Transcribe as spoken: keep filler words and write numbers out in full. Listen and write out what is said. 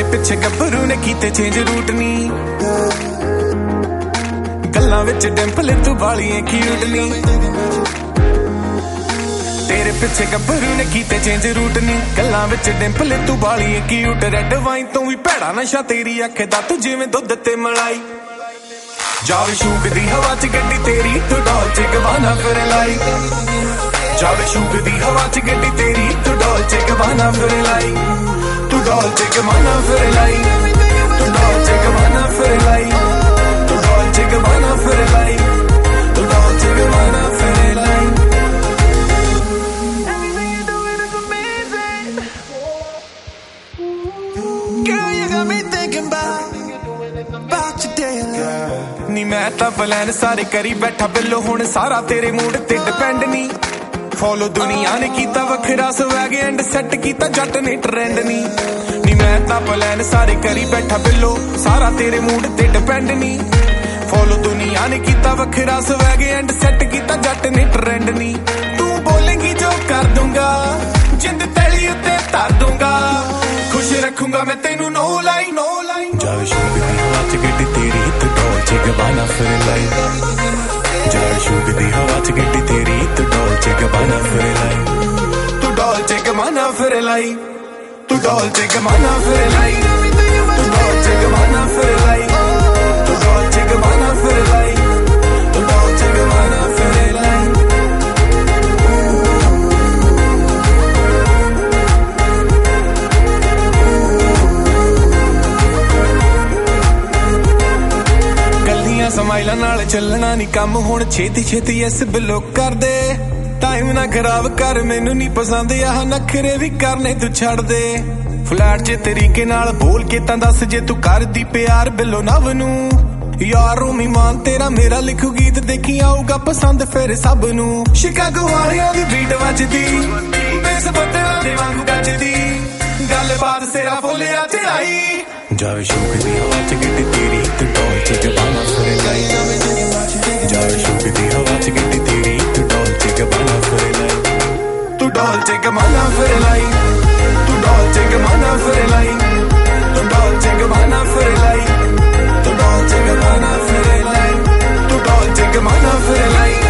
ਪਿੱਛੇ ਗੱਭਰੂ ਨੇ ਕੀਤੇ ਚੇਂਜ ਰੂਟ ਨੀ ਗੱਲਾਂ ਵਿੱਚ ਡਿੰਪਲ ਤੂੰ ਵਾਲੀਏ ਕਿਊਟ ਨੀ ਤੇਰੇ ਪਿੱਛੇ ਗੱਭਰੂ ਨੇ ਕੀਤੇ ਚੇਂਜ ਰੂਟ ਨੀ ਗੱਲਾਂ ਵਿੱਚ ਡਿੰਪਲ ਤੂੰ ਵਾਲੀਏ ਕਿਊਟ ਰੈੱਡ ਵਾਈਨ ਤੋਂ ਵੀ ਭੈੜਾ ਨਸ਼ਾ ਤੇਰੀ ਅੱਖ ਦਾ ਤੂੰ ਜਿਵੇਂ ਦੁੱਧ ਤੇ ਮਲਾਈ ਜਾਵੇ ਸ਼ੂਕ ਦੀ ਹਵਾ ਚ ਗੱਡੀ ਤੇਰੀ ਤੂੰ ਡੋਲ ਚ ਗਵਾਨਾ ਫਿਰ ਲਾਈ ਜਾਵੇ ਸ਼ੂਕ ਦੀ ਹਵਾ ਚ ਗੱਡੀ ਤੇਰੀ ਤੂੰ ਡੋਲ ਚ ਗਵਾਨਾ ਫਿਰ ਲਾਈ ਤੂੰ ਡੋਲ ਚ ਗਵਾਨਾ ਫਿਰ ਲਾਈ ਤੂੰ ਡੋਲ ਚ ਗਵਾਨਾ ਫਿਰ ਲਾਈ ਤੂੰ ਡੋਲ ਚ ਗਵਾਨਾ ਫਿਰ ਲਾਈ ਤੂੰ ਡੋਲ ਚ ਗਵਾਨਾ ਫਿਰ ਲਾਈ Girl, you got me thinking about, about you daily. ਨੀ ਮੈਂ ਤਾਂ ਪਲਾਨ ਸਾਰੇ ਕਰੀ ਬੈਠਾ ਬਿੱਲੋ ਹੁਣ ਸਾਰਾ ਤੇਰੇ ਮੂਡ ਤੇ ਡਿਪੈਂਡ ਨੀ ਫੋਲੋ ਦੁਨੀਆ ਨੇ ਕੀਤਾ ਵੱਖਰਾ ਸਵੈਗ ਐਂਡ ਸੈੱਟ ਕੀਤਾ ਜੱਟ ਨੇ ਟ੍ਰੈਂਡ ਨੀ ਨੀ ਮੈਂ ਤਾਂ ਪਲਾਨ ਸਾਰੇ ਕਰੀ ਬੈਠਾ ਬਿੱਲੋ ਸਾਰਾ ਤੇਰੇ ਮੂਡ ਤੇ ਡਿਪੈਂਡ ਨੀ ਫੋਲੋ ਦੁਨੀਆ ਨੇ ਕੀਤਾ ਵੱਖਰਾ ਸਵੈਗ ਐਂਡ ਸੈੱਟ ਕੀਤਾ ਜੱਟ ਨੇ ਟ੍ਰੈਂਡ ਨੀ ਤੂੰ ਬੋਲੇਂਗੀ ਜੋ ਕਰ ਦੂੰਗਾ ਜਿੰਦ ਤਲੀ ਉੱਤੇ ਧਰ ਦੂੰਗਾ ਖੁਸ਼ ਰੱਖੂੰਗਾ ਮੈਂ ਤੈਨੂੰ ਨੋ ਲਾਈ ਨੋ ਲਾਈ ਜਾਵੇ ਸ਼ੂਕ ਦੀ ਹਵਾ ਚ ਗੱਡੀ ਤੇਰੀ ਤੂੰ ਡੋਲ ਚ ਗਵਾਨਾ ਫਿਰ ਲਾਈ ਜਾਵੇ ਸ਼ੂਕ ਦੀ ਹਵਾ ਚ ਗੱਡੀ ਤੇਰੀ ਤੂੰ ਡੋਲ ਚ ਗਵਾਨਾ ਫਿਰ ਲਾਈ ਤੂੰ ਡੋਲ ਚ ਗਵਾਨਾ ਫਿਰ ਲਾਈ ਤੂੰ ਡੋਲ ਚ ਗਵਾਨਾ ਫਿਰ ਲਾਈ ਤੂੰ ਡੋਲ ਚ ਗਵਾਨਾ ਫਿਰ ਲਾਈ ਤੂੰ ਡੋਲ ਚ ਗਵਾਨਾ ਫਿਰ ਲਾਈ ਤੂੰ ਡੋਲ ਚ ਗਵਾਨਾ ਫਿਰ ਲਾਈ ਸਮਾਈਲਾਂ ਨਾਲ ਚੱਲਣਾ ਨੀ ਕੰਮ ਹੁਣ ਛੇਤੀ ਛੇਤੀ ਇਸ ਬਿਲੋ ਕਰਦੇ ਟਾਈਮ ਨਾ ਖਰਾਬ ਕਰ ਮੈਨੂੰ ਨੀ ਪਸੰਦ ਆਹ ਨਖਰੇ ਵੀ ਕਰਨੇ ਤੂੰ ਛੱਡ ਦੇ ਫਲੈਟ ਜੇ ਤਰੀਕੇ ਨਾਲ ਬੋਲ ਕੇ ਤਾਂ ਦੱਸ ਜੇ ਤੂੰ ਕਰਦੀ ਪਿਆਰ ਬਿਲੋ ਨਵ ਨੂੰ ਯਾਰ ਰੂਮੀ ਮਾਨ ਤੇਰਾ ਮੇਰਾ ਲਿਖੂ ਗੀਤ ਦੇਖੀ ਆਊਗਾ ਪਸੰਦ ਫਿਰ ਸਭ ਨੂੰ ਸ਼ਿਕਾਗੋ ਵਾਲਿਆਂ ਦੀ ਬੀਟ ਵੱਜਦੀ ਬੇਸ ਬੱਦਲਾਂ ਦੇ ਵਾਂਗੂ ਗੱਜਦੀ ਗੱਲਬਾਤ ਸਿਰਾ ਫੁੱਲਿਆ ਚੜਾਈ ਜਾਵੇ ਸ਼ੂਕ ਦੀ ਹਵਾ ਚ ਗੱਡੀ ਤੇਰੀ ਤੂੰ ਡੋਲ ਚ ਗਵਾਨਾ ਫਿਰ ਲਾਈ ਜਾਵੇ ਸ਼ੂਕ ਦੀ ਹਵਾ ਚ ਗੱਡੀ ਤੇਰੀ ਤੂੰ ਡੋਲ ਚ ਗਵਾਨਾ ਫਿਰ ਲਾਈ ਤੂੰ ਡੋਲ ਚ ਗਵਾਨਾ ਫਿਰ ਲਾਈ ਤੂੰ ਡੋਲ ਚ ਗਵਾਨਾ ਫਿਰ ਲਾਈ ਤੂੰ ਡੋਲ ਚ ਗਵਾਨਾ ਫਿਰ ਲਾਈ ਤੂੰ ਡੋਲ ਚ ਗਵਾਨਾ ਫਿਰ ਲਾਈ ਤੂੰ ਡੋਲ ਚ ਗਵਾਨਾ ਫਿਰ ਲਾਈ